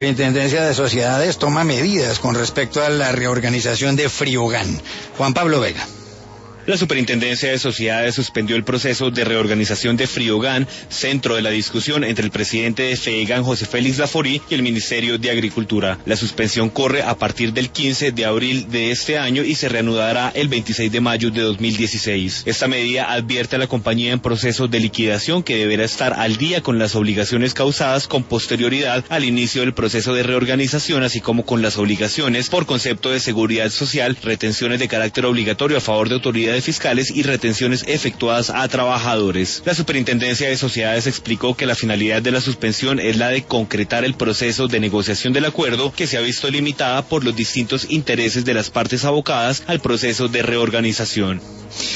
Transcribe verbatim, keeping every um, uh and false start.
La Superintendencia de Sociedades toma medidas con respecto a la reorganización de Friogan. Juan Pablo Vega. La Superintendencia de Sociedades suspendió el proceso de reorganización de Friogan, centro de la discusión entre el presidente de FEGAN, José Félix Laforí, y el Ministerio de Agricultura. La suspensión corre a partir del quince de abril de este año y se reanudará el veintiséis de mayo de dos mil dieciséis. Esta medida advierte a la compañía en proceso de liquidación que deberá estar al día con las obligaciones causadas con posterioridad al inicio del proceso de reorganización, así como con las obligaciones por concepto de seguridad social, retenciones de carácter obligatorio a favor de autoridades fiscales y retenciones efectuadas a trabajadores. La Superintendencia de Sociedades explicó que la finalidad de la suspensión es la de concretar el proceso de negociación del acuerdo, que se ha visto limitada por los distintos intereses de las partes abocadas al proceso de reorganización.